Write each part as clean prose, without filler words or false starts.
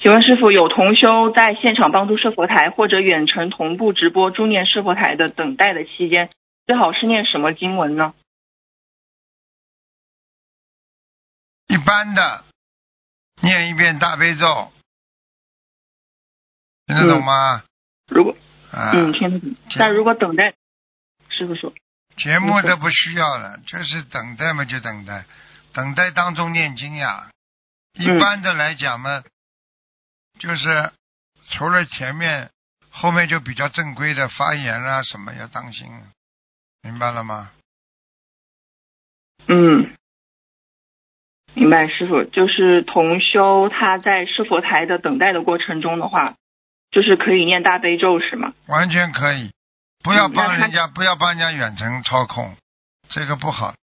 请问师傅，有同修在现场帮助设佛台或者远程同步直播助念设佛台的等待的期间，最好是念什么经文呢？ 一般的念一遍大悲咒，听得懂吗？ 如果听得懂。但如果等待，师傅说节目都不需要了，就是等待嘛，就等待，等待当中念经呀。一般的来讲嘛，就是除了前面，后面就比较正规的发言啦什么要当心，明白了吗？ 明白师傅。就是同修他在设佛台的等待的过程中的话，就是可以念大悲咒是吗？ 完全可以，不要帮人家，不要帮人家远程操控，这个不好。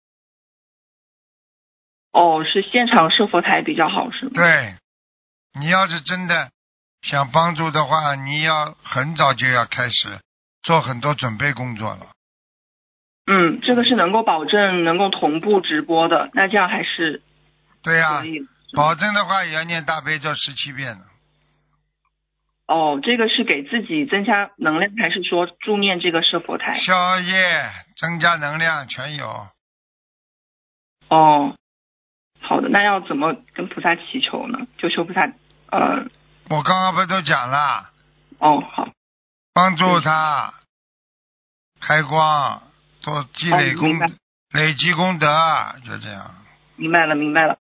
是现场设佛台比较好是吗？ 对，你要是真的想帮助的话，你要很早就要开始做很多准备工作了。 这个是能够保证能够同步直播的，那这样还是对呀，保证的话也要念大悲咒17遍的。 这个是给自己增加能量，还是说助念这个设佛台？ 消业、增加能量全有。 好的，那要怎么跟菩萨祈求呢？就求菩萨我刚刚不都讲了？ 好， 帮助他开光，做积累功，累积功德，就这样。 明白了。